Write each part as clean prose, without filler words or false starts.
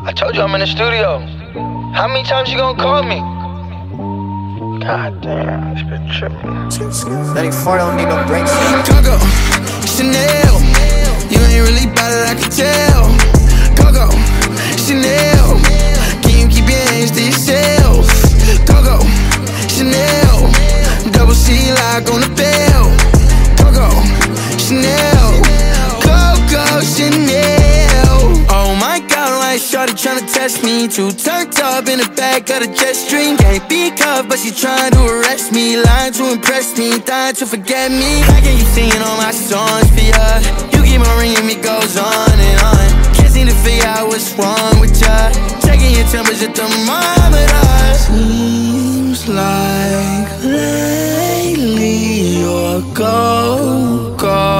I told you I'm in the studio. How many times you gonna call me? God damn, this bitch tripping. That ain't 4 don't need no brakes. Coco, Chanel, you ain't really bout it, I can tell. Coco, Chanel, can you keep your hands to yourself? Coco, Chanel, double C lock on the bell. Coco, Chanel, Coco, Chanel. Oh my God, like shorty tryna test me. Too turned up in the back of the jet stream. Can't be cuffed, but she trying to arrest me. Lying to impress me, dying to forget me. How can you singing all my songs for ya? You keep on ringing me, goes on and on. Can't seem to figure out what's wrong with ya. Checking your temperature thermometer. Seems like lately you're go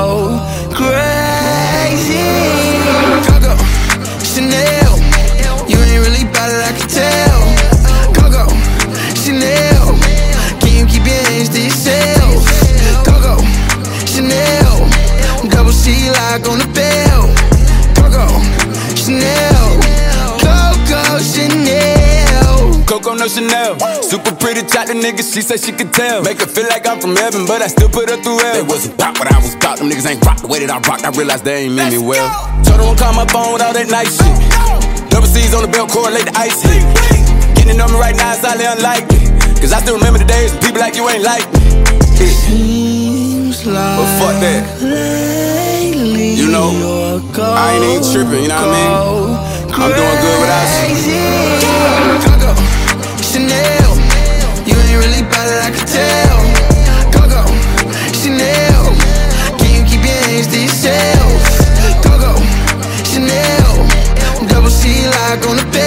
crazy. Coco, Chanel, you ain't really bout it, I can tell. Coco, Chanel, can you keep your hands to yourself? Coco, Chanel, double C lock on the bell. Coco, Chanel, Coco, Chanel. Coco, no Chanel. Super pretty, chocolate nigga, she said she could tell. Make her feel like I'm from heaven, but I still put her through hell. They wasn't pop what I was pop, them niggas ain't rock the way that I rock. I realized they ain't mean me well. Told her don't call my phone with all that nice shit. Double C's on the belt, correlate the ice hit. Getting on me right now is highly unlikely, cause I still remember the days when people like you ain't like me. Seems like but fuck that. You know, I ain't even tripping, you know what I mean? I'm doing good without you. Coco, Chanel, you ain't really bout it, I can tell. Coco, Chanel, can you keep your hands to yourself? Coco, Chanel, double C lock on the